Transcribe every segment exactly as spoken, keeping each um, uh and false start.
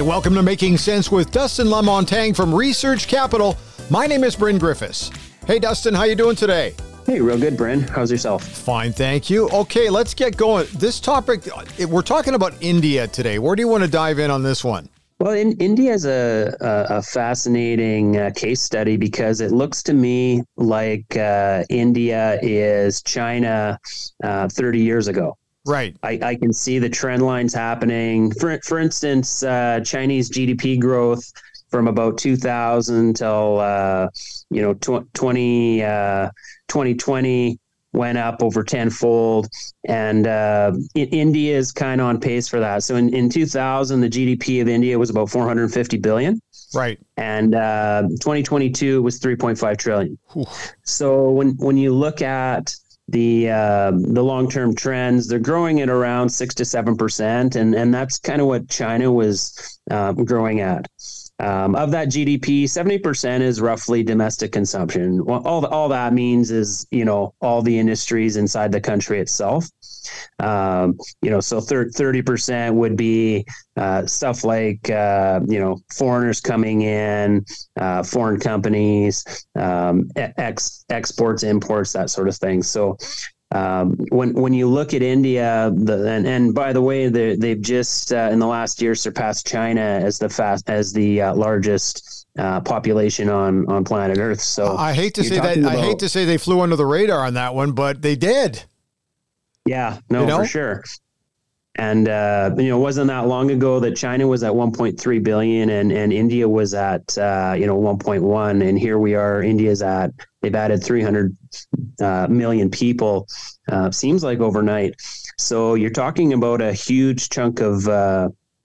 Hey, welcome to Making Sense with Dustin LaMontagne from Research Capital. My name is Bryn Griffiths. Hey, Dustin, how you doing today? Hey, real good, Bryn. How's yourself? Fine, thank you. Okay, let's get going. This topic, we're talking about India today. Where do you want to dive in on this one? Well, in, India is a, a, a fascinating uh, case study because it looks to me like uh, India is China uh, thirty years ago. Right. I, I can see the trend lines happening. For for instance, uh, Chinese G D P growth from about two thousand till uh, you know tw- twenty, uh, twenty twenty went up over tenfold, and uh, in, India is kind of on pace for that. So in, in two thousand, the G D P of India was about four hundred fifty billion. Right. And uh, twenty twenty-two was three point five trillion. Whew. So when when you look at the uh, the long-term trends, they're growing at around six to seven percent, and and that's kind of what China was uh, growing at. Um, of that G D P, seventy percent is roughly domestic consumption. Well, all all that means is, you know, all the industries inside the country itself. Um, you know, so thirty percent would be uh, stuff like, uh, you know, foreigners coming in, uh, foreign companies, um, ex, exports, imports, that sort of thing. So um, when when you look at India, the, and, and by the way, they've just uh, in the last year surpassed China as the fast as the uh, largest uh, population on on planet Earth. So I hate to say that. About, I hate to say they flew under the radar on that one, but they did. Yeah, no, you know? for sure. And, uh, you know, it wasn't that long ago that China was at one point three billion and, and India was at, uh, you know, one point one. And here we are, India's at, they've added three hundred uh, million people, uh, seems like overnight. So you're talking about a huge chunk of uh,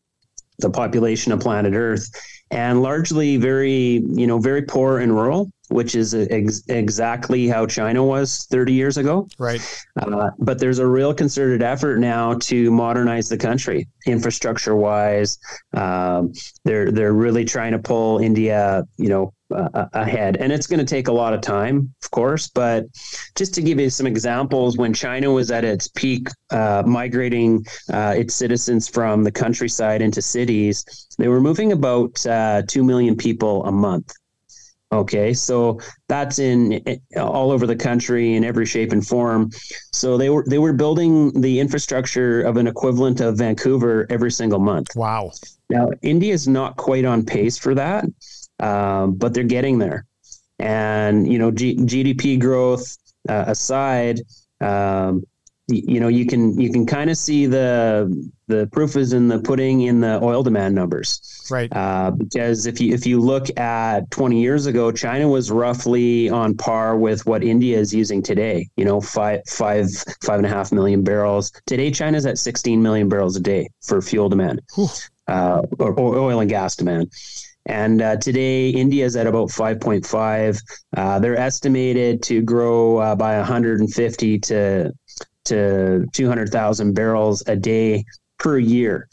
the population of planet Earth, and largely very, you know, very poor and rural, which is ex- exactly how China was thirty years ago. Right. Uh, but there's a real concerted effort now to modernize the country, infrastructure wise. Um, they're they're really trying to pull India, you know, uh, ahead, and it's going to take a lot of time, of course. But just to give you some examples, when China was at its peak, uh, migrating uh, its citizens from the countryside into cities, they were moving about uh, two million people a month. Okay, so that's in all over the country in every shape and form. So they were they were building the infrastructure of an equivalent of Vancouver every single month. Wow. Now, India is not quite on pace for that, um, but they're getting there. And, you know, G- GDP growth uh, aside, um, you know, you can you can kind of see the the proof is in the pudding in the oil demand numbers, right? Uh, because if you if you look at twenty years ago, China was roughly on par with what India is using today. You know, five five five and a half million barrels today. China's at sixteen million barrels a day for fuel demand, uh, or, or oil and gas demand. And uh, today, India is at about five point five. Uh, they're estimated to grow uh, by one hundred fifty to to two hundred thousand barrels a day per year.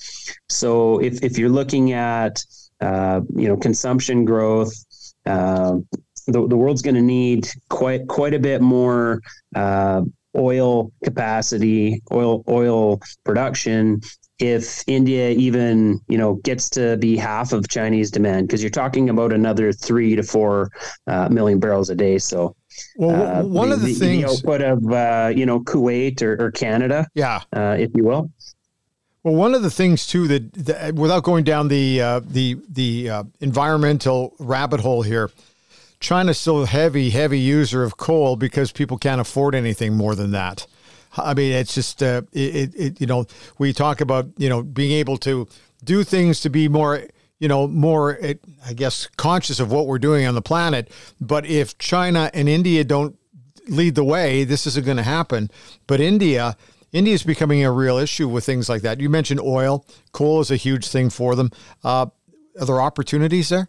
So if, if you're looking at, uh, you know, consumption growth, uh, the, the world's going to need quite, quite a bit more uh, oil capacity, oil, oil production, if India even, you know, gets to be half of Chinese demand, because you're talking about another three to four uh, million barrels a day. So well, uh, one the, of the, the things the output of, uh, you know, Kuwait or, or Canada, yeah, uh, if you will. Well, one of the things too that, that without going down the uh, the the uh, environmental rabbit hole here, China's still a heavy, heavy user of coal because people can't afford anything more than that. I mean, it's just, uh, it, it, you know, we talk about, you know, being able to do things to be more, you know, more, I guess, conscious of what we're doing on the planet. But if China and India don't lead the way, this isn't going to happen. But India, India is becoming a real issue with things like that. You mentioned oil. Coal is a huge thing for them. Uh, are there opportunities there?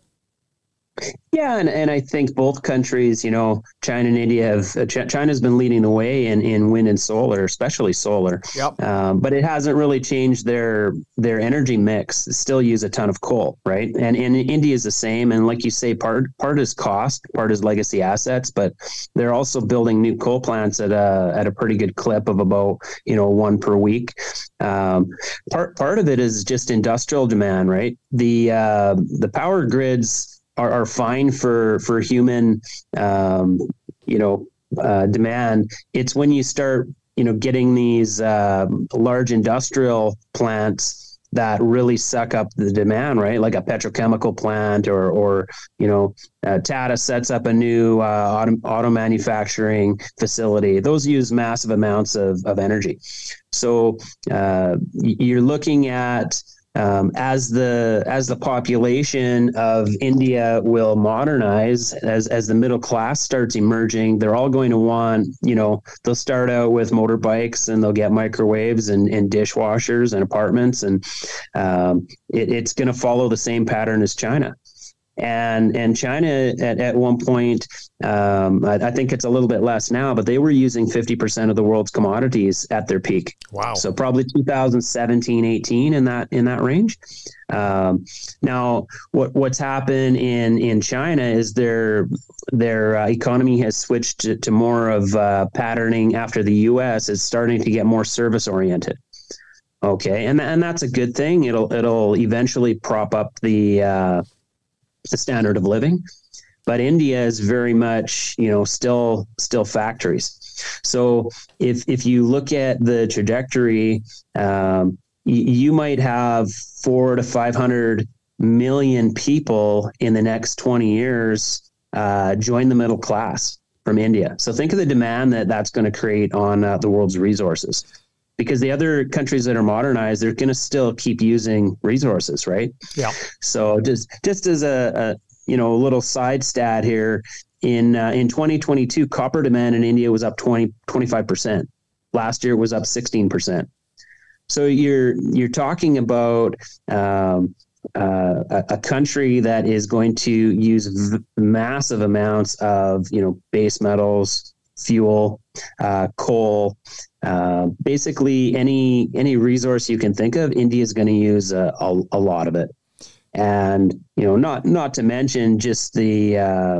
Yeah, and, and I think both countries, you know, China and India have, uh, Ch- China's been leading the way in, in wind and solar, especially solar. Yep. Um, but it hasn't really changed their their energy mix. They still use a ton of coal, right? And and India is the same. And like you say, part part is cost, part is legacy assets, but they're also building new coal plants at a at a pretty good clip of about, you know, one per week. Um, part part of it is just industrial demand, right? The uh, the power grids are, are fine for for human, um, you know, uh, demand. It's when you start, you know, getting these uh, large industrial plants that really suck up the demand, right? Like a petrochemical plant, or, or you know, uh, Tata sets up a new uh, auto, auto manufacturing facility. Those use massive amounts of, of energy. So uh, you're looking at um, as the as the population of India will modernize, as as the middle class starts emerging, they're all going to want, you know, they'll start out with motorbikes and they'll get microwaves and, and dishwashers and apartments, and um, it, it's going to follow the same pattern as China. And and China at, at one point, um, I, I think it's a little bit less now, but they were using fifty percent of the world's commodities at their peak. Wow. So probably two thousand seventeen, eighteen in that in that range. Um, now, what what's happened in, in China is their their uh, economy has switched to, to more of uh, patterning after the U S. It's starting to get more service oriented. Okay, and and that's a good thing. It'll it'll eventually prop up the uh, the standard of living, but India is very much, you know, still still factories. So if if you look at the trajectory, um, y- you might have four to five hundred million people in the next twenty years uh, join the middle class from India. So think of the demand that that's going to create on uh, the world's resources. Because the other countries that are modernized, they're going to still keep using resources, right? Yeah. So just just as a, a you know a little side stat here, in uh, in twenty twenty-two, copper demand in India was up twenty, twenty-five percent. Last year it was up sixteen percent. So you're you're talking about um, uh, a, a country that is going to use v- massive amounts of you know base metals, fuel, uh, coal. Uh, basically, any any resource you can think of, India is going to use a, a, a lot of it, and you know, not not to mention just the uh,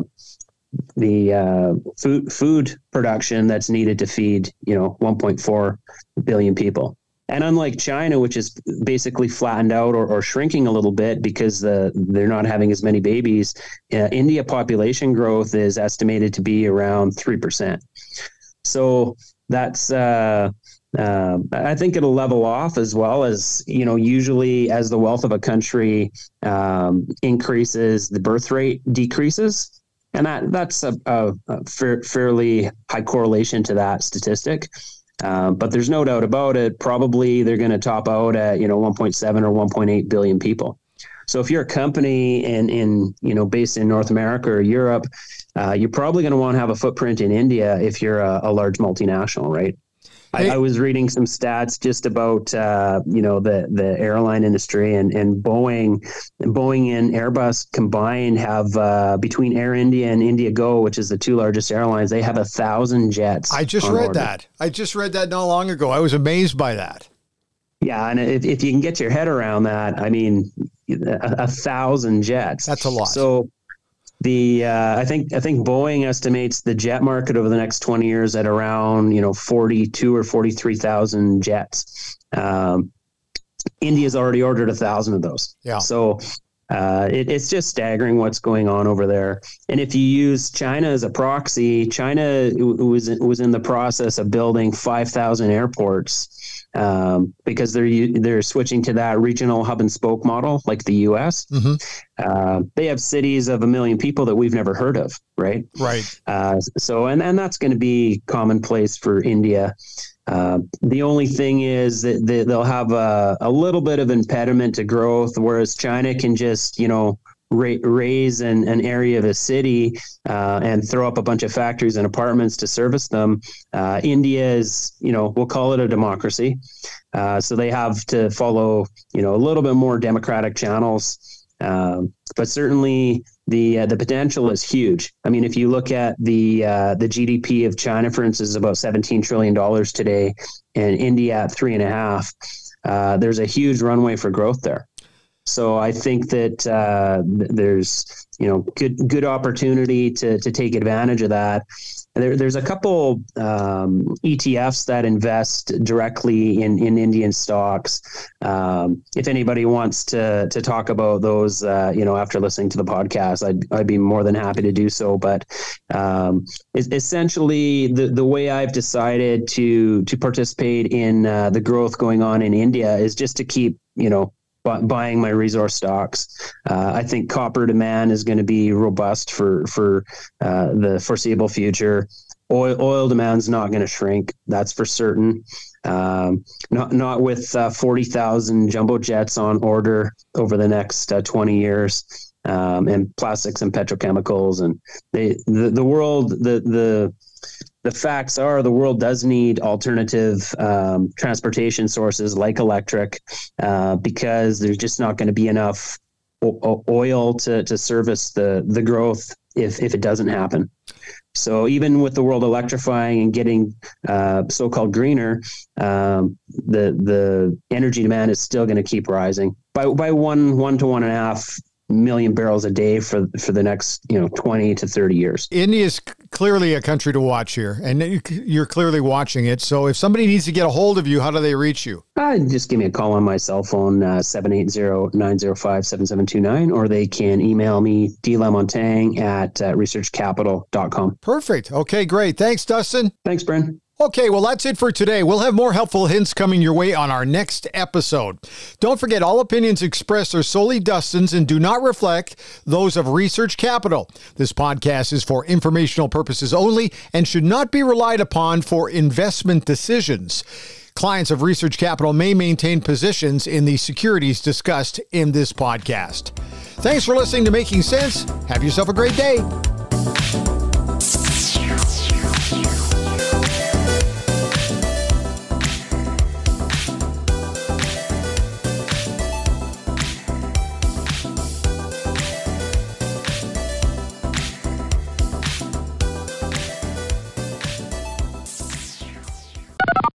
the uh, food food production that's needed to feed you know one point four billion people. And unlike China, which is basically flattened out or, or shrinking a little bit because the, they're not having as many babies, uh, India population growth is estimated to be around three percent. So that's, uh, uh, I think it'll level off, as well as, you know, usually as the wealth of a country um, increases, the birth rate decreases. And that that's a, a, a fa- fairly high correlation to that statistic. Um, but there's no doubt about it. Probably they're going to top out at, you know, one point seven or one point eight billion people. So if you're a company in, in you know, based in North America or Europe, uh, you're probably going to want to have a footprint in India if you're a, a large multinational, right? Hey. I, I was reading some stats just about, uh, you know, the, the airline industry, and, and Boeing, Boeing and Airbus combined have uh, between Air India and IndiGo, which is the two largest airlines, they have a thousand jets. I just read order. that. I just read that not long ago. I was amazed by that. Yeah, and if, if you can get your head around that, I mean, a, a thousand jets. That's a lot. So the uh, I think I think Boeing estimates the jet market over the next twenty years at around you know forty-two or forty-three thousand jets. Um, India's already ordered a thousand of those. Yeah. So uh, it, it's just staggering what's going on over there. And if you use China as a proxy, China was was in the process of building five thousand airports. Um, because they're they're switching to that regional hub and spoke model, like the U S. Mm-hmm. Uh, they have cities of a million people that we've never heard of, right? Right. Uh, so, and, and that's going to be commonplace for India. Uh, the only thing is that they, they'll have a, a little bit of impediment to growth, whereas China can just, you know, ra- raise an, an area of a city uh, and throw up a bunch of factories and apartments to service them. Uh, India is, you know, we'll call it a democracy. Uh, so they have to follow, you know, a little bit more democratic channels. Um, but certainly the uh, the potential is huge. I mean, if you look at the uh, the G D P of China, for instance, is about seventeen trillion dollars today, and India at three and a half. Uh, there's a huge runway for growth there. So I think that uh, th- there's you know, good good opportunity to to take advantage of that. There, there's a couple um, E T Fs that invest directly in, in Indian stocks. Um, if anybody wants to to talk about those, uh, you know, after listening to the podcast, I'd I'd be more than happy to do so. But um, essentially, the the way I've decided to to participate in uh, the growth going on in India is just to keep, you know, buying my resource stocks. Uh, I think copper demand is going to be robust for for uh, the foreseeable future. Oil, oil demand is not going to shrink. That's for certain. Um, not not with uh, forty thousand jumbo jets on order over the next uh, twenty years, um, and plastics and petrochemicals, and they the, the world the the The facts are the world does need alternative um, transportation sources like electric, uh, because there's just not going to be enough o- oil to, to service the, the growth if, if it doesn't happen. So even with the world electrifying and getting uh, so-called greener, um, the the energy demand is still going to keep rising by by one one to one and a half million barrels a day for for the next, you know, twenty to thirty years. India is clearly a country to watch here, and you're clearly watching it. So if somebody needs to get a hold of you, how do they reach you? Uh, just give me a call on my cell phone, uh, seven eight zero, nine zero five, seven seven two nine, or they can email me, d lamontagne at uh, research capital dot com. Perfect. Okay, great. Thanks, Dustin. Thanks, Bren. Okay, well, that's it for today. We'll have more helpful hints coming your way on our next episode. Don't forget, all opinions expressed are solely Dustin's and do not reflect those of Research Capital. This podcast is for informational purposes only and should not be relied upon for investment decisions. Clients of Research Capital may maintain positions in the securities discussed in this podcast. Thanks for listening to Making Sense. Have yourself a great day.